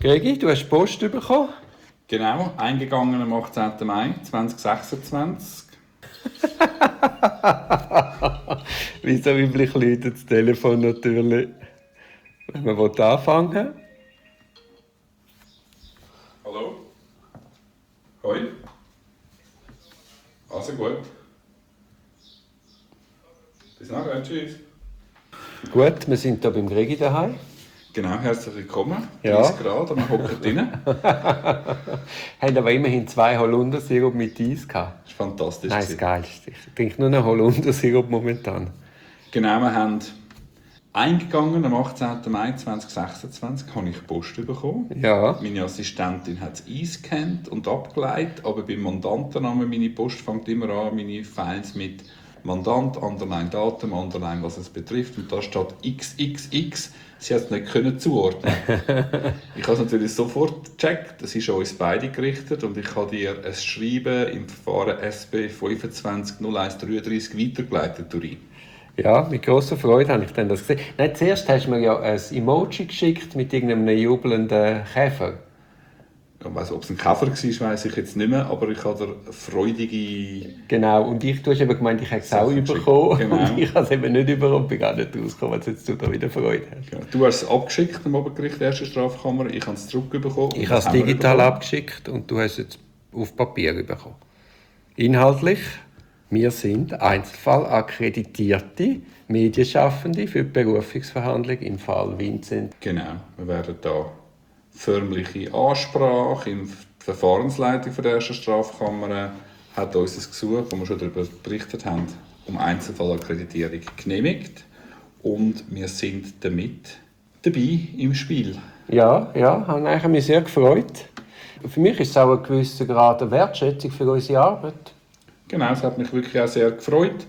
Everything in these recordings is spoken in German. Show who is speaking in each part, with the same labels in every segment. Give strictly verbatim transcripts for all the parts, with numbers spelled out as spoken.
Speaker 1: Gregi, du hast Post bekommen?
Speaker 2: Genau, eingegangen am achtzehnten Mai zweitausendsechsundzwanzig.
Speaker 1: Wie so üblich läutet das Telefon natürlich, wenn man anfangen will.
Speaker 2: Hallo? Hoi? Also gut. Bis nachher, tschüss.
Speaker 1: Gut, wir sind hier beim Gregi daheim.
Speaker 2: Genau, herzlich willkommen.
Speaker 1: Ja.
Speaker 2: dreißig Grad, und wir hocken drinnen.
Speaker 1: Haben aber immerhin zwei Holundersirup mit Eis gehabt.
Speaker 2: Das war fantastisch.
Speaker 1: Nein, das Geilste. Ich trinke nur noch Holundersirup momentan.
Speaker 2: Genau, wir haben eingegangen am achtzehnten Mai zweitausendsechsundzwanzig habe ich Post bekommen.
Speaker 1: Ja.
Speaker 2: Meine Assistentin hat es eingescannt und abgeleitet, aber beim Mandantennamen, meine Post fängt immer an, meine Files mit Mandant, Underline Datum, Underline was es betrifft, und da steht X X X. Sie hat es nicht können zuordnen. Ich habe es natürlich sofort gecheckt, das ist an uns beide gerichtet, und ich habe dir ein Schreiben im Verfahren S B fünfundzwanzig null eins dreiunddreißig weitergeleitet, Duri.
Speaker 1: Ja, mit grosser Freude habe ich dann das gesehen. Nein, zuerst hast du mir ja ein Emoji geschickt mit irgendeinem jubelnden Käfer.
Speaker 2: Ich weiss, ob es ein Käfer war, weiss ich jetzt nicht mehr, aber ich habe dir freudige...
Speaker 1: Genau, und ich, du hast eben gemeint, ich hätte es auch
Speaker 2: Sachen
Speaker 1: bekommen.
Speaker 2: Genau.
Speaker 1: Und ich habe es eben nicht bekommen und bin gar nicht rausgekommen, was jetzt du da wieder Freude hast.
Speaker 2: Ja, du hast es abgeschickt am Obergericht der ersten Strafkammer, ich habe es zurückbekommen.
Speaker 1: Ich habe es digital abgeschickt und du hast es jetzt auf Papier bekommen. Inhaltlich, wir sind Einzelfall-akkreditierte Medienschaffende für die Berufungsverhandlung im Fall Vincent.
Speaker 2: Genau, wir werden da förmliche Ansprache in der Verfahrensleitung der ersten Strafkammer hat uns ein Gesuch, das wir schon darüber berichtet haben, um Einzelfallakkreditierung genehmigt, und wir sind damit dabei im Spiel.
Speaker 1: Ja, ja, habe eigentlich mich sehr gefreut. Für mich ist es auch ein gewisser Grad der Wertschätzung für unsere Arbeit.
Speaker 2: Genau, es hat mich wirklich auch sehr gefreut.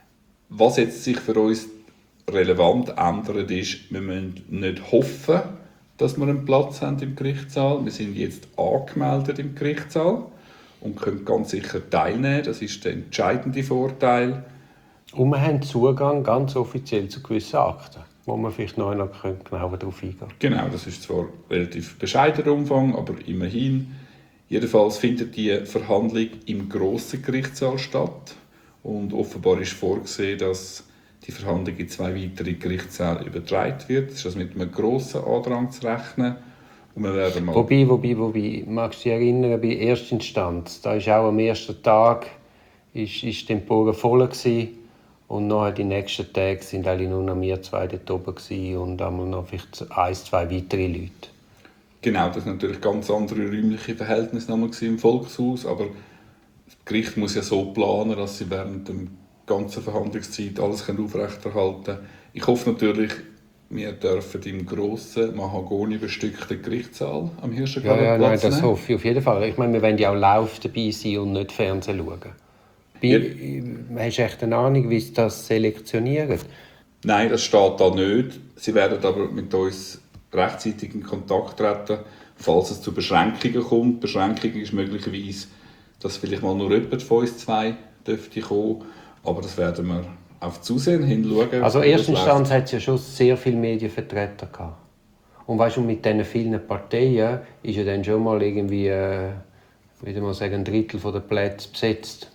Speaker 2: Was jetzt sich für uns relevant ändert, ist, wir müssen nicht hoffen, dass wir einen Platz haben im Gerichtssaal. Wir sind jetzt angemeldet im Gerichtssaal und können ganz sicher teilnehmen. Das ist der entscheidende Vorteil.
Speaker 1: Und wir haben Zugang ganz offiziell zu gewissen Akten, wo wir vielleicht noch genauer darauf eingehen können.
Speaker 2: Genau, das ist zwar relativ bescheidener Umfang, aber immerhin. Jedenfalls findet die Verhandlung im grossen Gerichtssaal statt. Und offenbar ist vorgesehen, dass die Verhandlung in zwei weitere Gerichtssäle übertragen wird. Das ist also mit einem grossen Andrang zu rechnen. Und wir werden mal
Speaker 1: wobei, wobei, wobei, magst du dich erinnern, bei Erstinstanz, da ist auch am ersten Tag ist, ist die Empore voll gewesen, und nachher die nächsten Tage sind alle nur noch wir zwei dort oben gewesen und einmal noch vielleicht ein, zwei weitere Leute.
Speaker 2: Genau, das sind natürlich ganz andere räumliche Verhältnisse im Volkshaus, aber das Gericht muss ja so planen, dass sie während der ganzen Verhandlungszeit alles aufrechterhalten können. Ich hoffe natürlich, wir dürfen im grossen, mahagoni bestückten Gerichtssaal am Hirschengarten
Speaker 1: ja, ja,
Speaker 2: Platz
Speaker 1: nein, das
Speaker 2: nehmen.
Speaker 1: hoffe ich auf jeden Fall. Ich meine, wir wollen ja auch live dabei sein und nicht Fernsehen schauen. Bei,
Speaker 2: Ja.
Speaker 1: Hast du echt eine Ahnung, wie sie das selektionieren?
Speaker 2: Nein, das steht da nicht. Sie werden aber mit uns rechtzeitig in Kontakt treten, falls es zu Beschränkungen kommt. Beschränkung ist möglicherweise, dass vielleicht mal nur jemand von uns zwei dürfte kommen, aber das werden wir auf Zusehen hinschauen.
Speaker 1: Also Erstinstanz hat es ja schon sehr viele Medienvertreter gehabt. Und weißt du, mit diesen vielen Parteien ist ja dann schon mal irgendwie, äh, würde man sagen, ein Drittel der Plätze besetzt.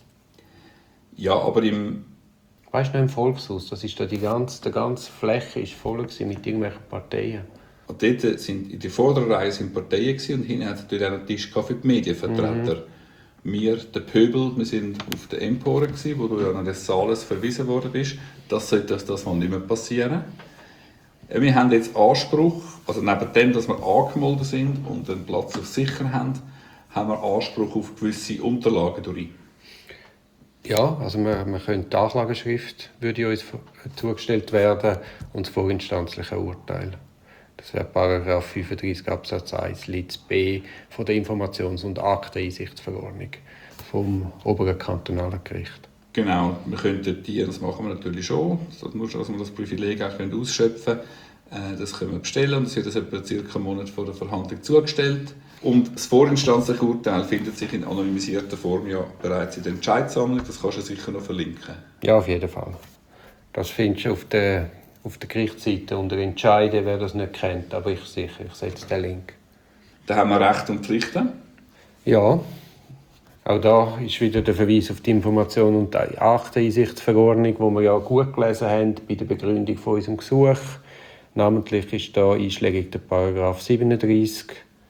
Speaker 2: Ja, aber im
Speaker 1: Weißt du noch, im Volkshaus, das ist da die ganze, die ganze Fläche ist voll gewesen mit irgendwelchen Parteien.
Speaker 2: Und dort sind, in der vorderen Reihe sind Parteien gewesen, und hinten hat es natürlich einen Tisch für die Medienvertreter. Mhm. Wir, der Pöbel, wir sind auf der Empore gewesen, wo du ja nach des Saales verwiesen worden bist. Das sollte das mal nicht mehr passieren. Wir haben jetzt Anspruch, also neben dem, dass wir angemeldet sind und einen Platz auf sicher haben, haben wir Anspruch auf gewisse Unterlagen durch.
Speaker 1: Ja, also wir, wir können die Anklageschrift würde uns zugestellt werden und das vorinstanzliche Urteil. Das wäre Paragraph fünfunddreißig Absatz eins Litz B von der Informations- und Akteneinsichtsverordnung vom oberen kantonalen Gericht.
Speaker 2: Genau, wir könnten die, das machen wir natürlich schon, nur schon, dass wir das Privileg auch ausschöpfen können. Das können wir bestellen, und es wird das etwa circa einen Monat vor der Verhandlung zugestellt. Und das vorinstanzliche Urteil findet sich in anonymisierter Form ja bereits in der Entscheidsammlung. Das kannst du sicher noch verlinken.
Speaker 1: Ja, auf jeden Fall. Das findest du auf der, auf der Gerichtsseite unter Entscheiden, wer das nicht kennt. Aber ich sicher, ich setze den Link.
Speaker 2: Da haben wir Rechte und Pflichten.
Speaker 1: Ja, auch da ist wieder der Verweis auf die Information und die Akteneinsichtsverordnung, die wir ja gut gelesen haben bei der Begründung von unserem Gesuch. Namentlich ist da einschlägig der Paragraph siebenunddreissig.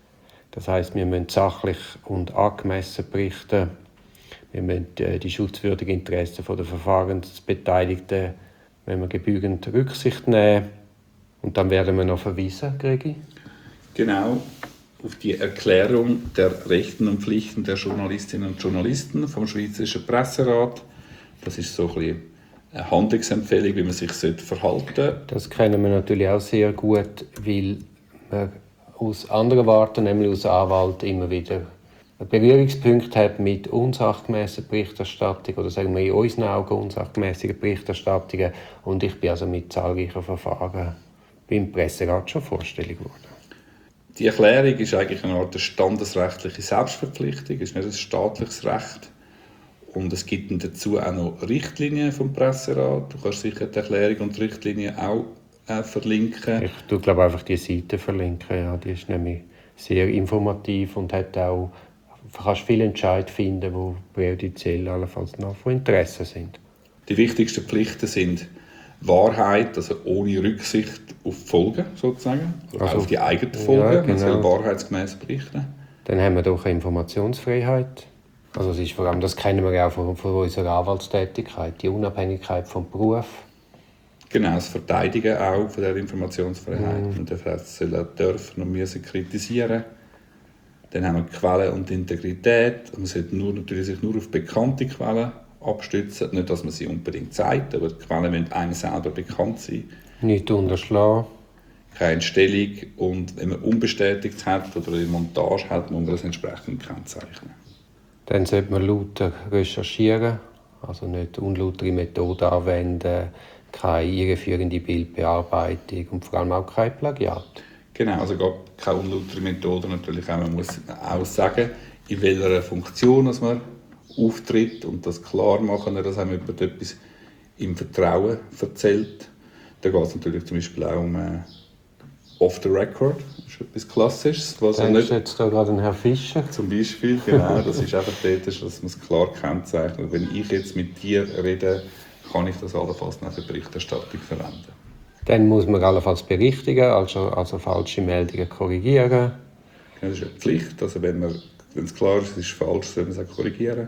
Speaker 1: Das heisst, wir müssen sachlich und angemessen berichten. Wir müssen die schutzwürdigen Interessen der Verfahrensbeteiligten wenn wir genügend Rücksicht nehmen. Und dann werden wir noch verweisen, Gregi.
Speaker 2: Genau, auf die Erklärung der Rechten und Pflichten der Journalistinnen und Journalisten vom Schweizerischen Presserat. Das ist so ein bisschen eine Handlungsempfehlung, wie man sich verhalten sollte.
Speaker 1: Das kennen wir natürlich auch sehr gut, weil wir aus anderen Warten, nämlich aus Anwalt, immer wieder einen Berührungspunkt hat mit unsachgemäßer Berichterstattung oder sagen wir in unseren Augen unsachgemäßigen Berichterstattungen. Und ich bin also mit zahlreichen Verfahren beim Presserat schon vorstellig geworden.
Speaker 2: Die Erklärung ist eigentlich eine Art standesrechtliche Selbstverpflichtung, ist nicht ein staatliches Recht. Und es gibt dazu auch noch Richtlinien vom Presserat. Du kannst sicher die Erklärung und die Richtlinien auch äh, verlinken.
Speaker 1: Ich tue, glaube einfach die Seite verlinken. Ja, die ist nämlich sehr informativ und hat auch, du kannst viele Entscheidungen finden, die präjudiziell allenfalls noch von Interesse sind.
Speaker 2: Die wichtigsten Pflichten sind Wahrheit, also ohne Rücksicht auf die Folgen sozusagen, also auf die eigenen Folgen. Ja, genau. Man soll wahrheitsgemäß berichten.
Speaker 1: Dann haben wir doch eine Informationsfreiheit. Also es ist vor allem, das kennen wir ja auch von, von unserer Anwaltstätigkeit, die Unabhängigkeit vom Beruf.
Speaker 2: Genau, das Verteidigen auch von der Informationsfreiheit. Mm. Man darf auch dürfen und müssen kritisieren. Dann haben wir Quellen und Integrität. Man sollte nur, natürlich sich nur auf bekannte Quellen abstützen. Nicht, dass man sie unbedingt zeigt, aber die Quellen müssen einem selber bekannt sein.
Speaker 1: Nicht unterschlagen.
Speaker 2: Keine Entstellung. Und wenn man unbestätigt hat oder eine Montage hat, muss man das entsprechend kennzeichnen.
Speaker 1: Dann sollte man lauter recherchieren, also nicht unlautere Methoden anwenden, keine irreführende Bildbearbeitung und vor allem auch kein Plagiat.
Speaker 2: Genau, also keine unlautere Methode natürlich auch. Man muss auch sagen, in welcher Funktion dass man auftritt und das klar machen, dass einem jemand etwas im Vertrauen erzählt. Da geht es natürlich zum Beispiel auch um äh, Off the Record, das ist etwas Klassisches. Was
Speaker 1: Denkst nicht, jetzt da gerade an Herrn Fischer?
Speaker 2: Zum Beispiel, genau, das ist einfach dort, dass man es klar kennzeichnet. Wenn ich jetzt mit dir rede, kann ich das allenfalls nach der Berichterstattung verwenden.
Speaker 1: Dann muss man allenfalls berichtigen, also, also falsche Meldungen korrigieren.
Speaker 2: Ja, das ist eine Pflicht, also wenn, man, wenn es klar ist, es ist falsch, soll man es auch korrigieren.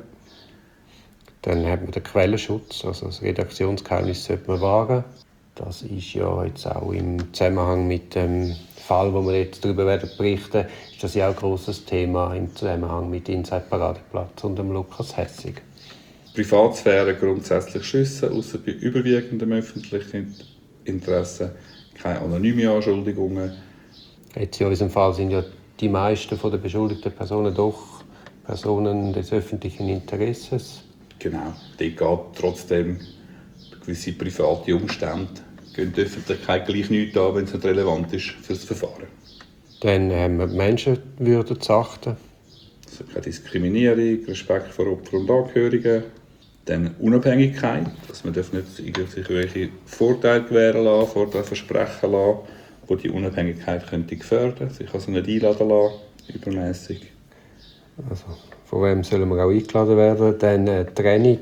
Speaker 1: Dann hat man den Quellenschutz, also das Redaktionsgeheimnis sollte man wahren. Das ist ja jetzt auch im Zusammenhang mit dem Fall, wo wir jetzt darüber werden berichten, ist das ja auch ein grosses Thema im Zusammenhang mit Inside Paradeplatz und dem Lukas Hessig.
Speaker 2: Privatsphäre grundsätzlich schützen, außer bei überwiegendem öffentlichen Interesse. Keine anonymen Anschuldigungen.
Speaker 1: Jetzt in unserem Fall sind ja die meisten der beschuldigten Personen doch Personen des öffentlichen Interesses.
Speaker 2: Genau, die geht trotzdem gewisse private Umstände gehen die Öffentlichkeit gleich nichts an, wenn es nicht relevant ist für das Verfahren.
Speaker 1: Dann haben wir die Menschenwürde zu achten.
Speaker 2: Also keine Diskriminierung, Respekt vor Opfern und Angehörigen. Dann Unabhängigkeit, dass man darf nicht sich welche Vorteile gewähren lassen, Vorteile versprechen lassen, die die Unabhängigkeit könnte gefährden. Sich also nicht einladen lassen, übermäßig.
Speaker 1: Also, von wem sollen wir auch eingeladen werden? Dann eine Trennung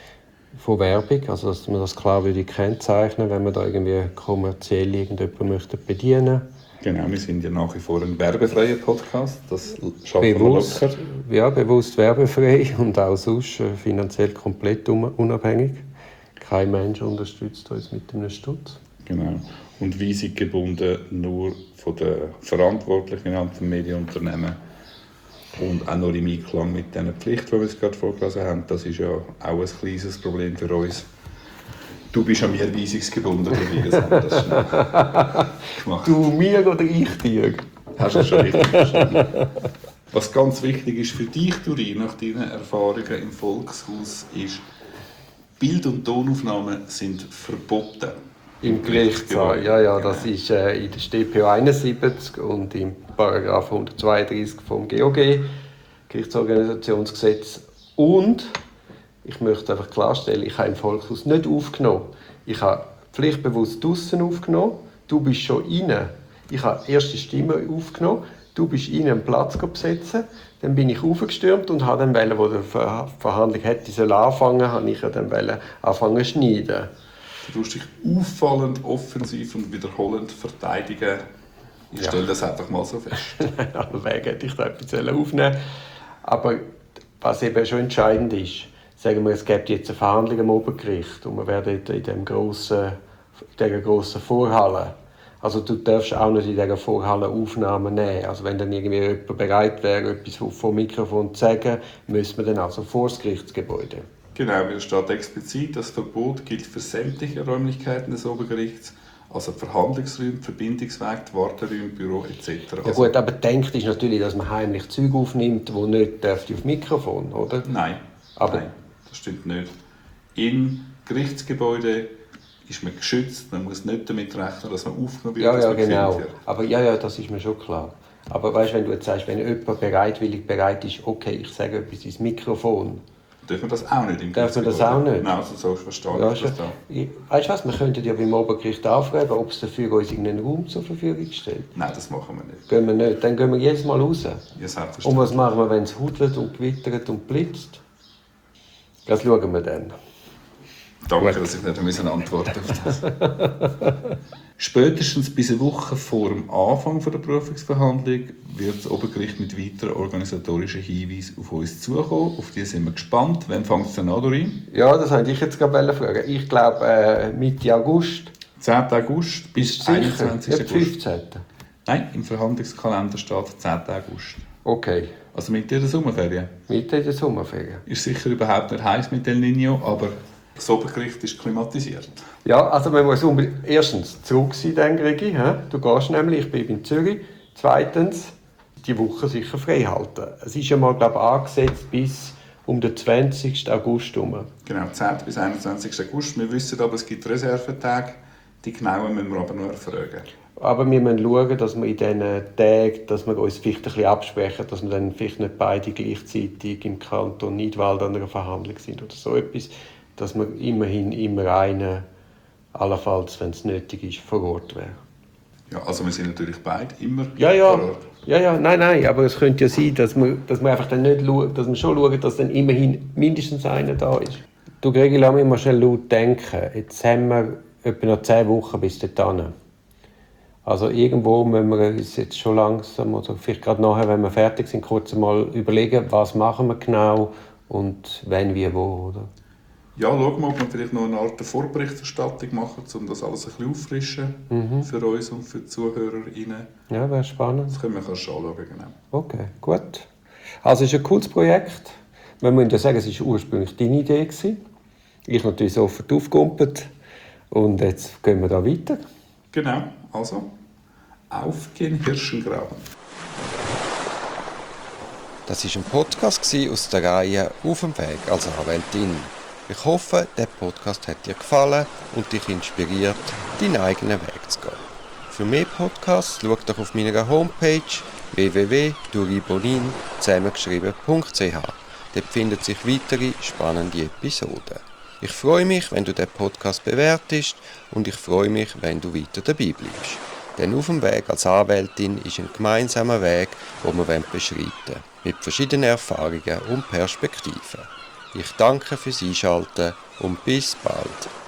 Speaker 1: von Werbung, also dass man das klar würde kennzeichnen, wenn man da irgendwie kommerziell irgendjemanden möchte bedienen.
Speaker 2: Genau, wir sind ja nach wie vor ein werbefreier Podcast, das schaffen
Speaker 1: bewusst,
Speaker 2: wir locker.
Speaker 1: Ja, bewusst werbefrei und auch sonst finanziell komplett unabhängig. Kein Mensch unterstützt uns mit einem Stutz.
Speaker 2: Genau, und weisung gebunden nur von den Verantwortlichen in anderen Medienunternehmen. Und auch noch im Einklang mit diesen Pflichten, die wir jetzt gerade vorgelesen haben. Das ist ja auch ein kleines Problem für uns. Du bist an mir weisungsgebunden, wie das haben das schnell gemacht.
Speaker 1: Du mir oder ich dir?
Speaker 2: Hast du schon richtig verstanden. Was ganz wichtig ist für dich, Duri, nach deinen Erfahrungen im Volkshaus, ist, Bild- und Tonaufnahmen sind verboten.
Speaker 1: Im Gerichtssaal, ja, ja, das ist äh, in der S t P O einundsiebzig und im Paragraph hundertzweiunddreißig vom G O G, Gerichtsorganisationsgesetz. Und ich möchte einfach klarstellen, ich habe im Volkshaus nicht aufgenommen. Ich habe pflichtbewusst draussen aufgenommen. Du bist schon rein. Ich habe erste Stimme aufgenommen. Du bist ihnen einen Platz besetzen. Dann bin ich aufgestürmt und habe dann, wollen, wo die Ver- Verhandlung hätte sollen anfangen, habe ich ja dann wollen anfangen zu schneiden.
Speaker 2: Du tust dich auffallend, offensiv und wiederholend verteidigen. Ich
Speaker 1: Ja.
Speaker 2: stelle das einfach mal so fest.
Speaker 1: Aber wegen hätte ich da etwas aufnehmen. Aber was eben schon entscheidend ist, sagen wir, es gibt jetzt eine Verhandlung am Obergericht und wir werden in dem grossen, dieser grossen Vorhalle. Also du darfst auch nicht in dieser Vorhalle Aufnahmen nehmen. Also wenn dann irgendwie jemand bereit wäre, etwas vom Mikrofon zu sagen, müsste man dann also vor das Gerichtsgebäude.
Speaker 2: Genau, weil es steht explizit, das Verbot gilt für sämtliche Räumlichkeiten des Obergerichts, also Verhandlungsräume, Verbindungsweg, die Warteräume, Büro et cetera.
Speaker 1: Ja gut, aber denkt ist natürlich, dass man heimlich Zeug aufnimmt, die nicht dürfte auf Mikrofon, oder?
Speaker 2: Nein,
Speaker 1: Aber-
Speaker 2: nein, das stimmt nicht. Im Gerichtsgebäude ist man geschützt, man muss nicht damit rechnen, dass man aufgenommen wird,
Speaker 1: Ja,
Speaker 2: dass
Speaker 1: ja,
Speaker 2: man
Speaker 1: genau.
Speaker 2: gefilmt wird.
Speaker 1: Aber ja, ja, das ist mir schon klar. Aber weißt, wenn du jetzt sagst, wenn jemand bereitwillig bereit ist, okay, ich sage etwas ins Mikrofon,
Speaker 2: Darf man das auch nicht im
Speaker 1: Darf man das
Speaker 2: Gerichtsgebäude?
Speaker 1: auch nicht?
Speaker 2: Nein, also so verstehe
Speaker 1: ja,
Speaker 2: ich
Speaker 1: schon,
Speaker 2: das da.
Speaker 1: ich, weißt du was, wir könnten ja beim Obergericht anfragen, ob es dafür uns irgendeinen Raum zur Verfügung stellt.
Speaker 2: Nein, das machen wir nicht.
Speaker 1: Gehen wir nicht, dann gehen wir jedes Mal raus.
Speaker 2: Ja,
Speaker 1: Und
Speaker 2: selbstverständlich.
Speaker 1: was machen wir, wenn es hudelt und gewittert und blitzt? Das schauen wir dann.
Speaker 2: Danke,
Speaker 1: Gut.
Speaker 2: dass ich nicht müssen antworten auf das. Spätestens bis eine Woche vor dem Anfang der Berufungsverhandlung wird das Obergericht mit weiteren organisatorischen Hinweisen auf uns zukommen. Auf die sind wir gespannt. Wann fängt es denn an, Dorin?
Speaker 1: Ja, das wollte ich jetzt gerade fragen. Ich glaube äh, Mitte August.
Speaker 2: zehnten August bis
Speaker 1: Sicher? Ja,
Speaker 2: einundzwanzigsten August.
Speaker 1: fünfzehnten
Speaker 2: Nein, im Verhandlungskalender steht zehnten August.
Speaker 1: Okay,
Speaker 2: Also mit der Sommerferien.
Speaker 1: Mitte der Sommerferien.
Speaker 2: Ist sicher überhaupt nicht heiß mit El Niño, aber das Obergericht ist klimatisiert.
Speaker 1: Ja, also man muss unbedingt erstens zurück sein, denke ich. He? Du gehst nämlich, ich bin in Zürich. Zweitens, die Woche sicher frei halten. Es ist ja mal, glaube ich, angesetzt bis um den zwanzigsten August herum.
Speaker 2: Genau, zehnten bis einundzwanzigsten August. Wir wissen aber, es gibt Reservetage. Die genauen müssen wir aber noch erfragen.
Speaker 1: Aber wir müssen schauen, dass wir in diesen Tagen, dass wir uns vielleicht ein bisschen absprechen, dass wir dann vielleicht nicht beide gleichzeitig im Kanton Nidwald an einer Verhandlung sind oder so etwas. Dass wir immerhin immer einen, allenfalls, wenn es nötig ist, vor Ort wäre.
Speaker 2: Ja, also wir sind natürlich beide immer
Speaker 1: Ja, ja.
Speaker 2: vor Ort.
Speaker 1: Ja, ja, nein, nein, aber es könnte ja sein, dass wir, dass wir einfach dann nicht schauen, dass wir schon schauen, dass dann immerhin mindestens einer da ist. Du, Gregi, lass mich mal schnell laut denken. Jetzt haben wir etwa noch zehn Wochen bis dorthin. Also irgendwo müssen wir uns jetzt schon langsam, oder vielleicht gerade nachher, wenn wir fertig sind, kurz mal überlegen, was machen wir genau und wenn, wie, wo, oder?
Speaker 2: Ja, schauen wir, ob wir vielleicht noch eine Art Vorberichterstattung machen, um das alles ein bisschen auffrischen
Speaker 1: Mhm.
Speaker 2: für uns und für die ZuhörerInnen.
Speaker 1: Ja, wäre spannend.
Speaker 2: Das können wir kannst du anschauen, genau.
Speaker 1: Okay, gut. Also es ist ein cooles Projekt. Wir müssen ja sagen, es war ursprünglich deine Idee gewesen. Ich natürlich sofort aufgekumpelt. Und jetzt gehen wir da weiter.
Speaker 2: Genau, also auf gen Hirschengraben.
Speaker 3: Das war ein Podcast aus der Reihe «Auf dem Weg als Anwältin». Ich hoffe, der Podcast hat dir gefallen und dich inspiriert, deinen eigenen Weg zu gehen. Für mehr Podcasts schau doch auf meiner Homepage w w w punkt duribonin zusammengeschrieben punkt c h. Dort finden sich weitere spannende Episoden. Ich freue mich, wenn du den Podcast bewertest und ich freue mich, wenn du weiter dabei bleibst. Denn auf dem Weg als Anwältin ist ein gemeinsamer Weg, den wir beschreiten wollen, mit verschiedenen Erfahrungen und Perspektiven. Ich danke fürs Einschalten und bis bald.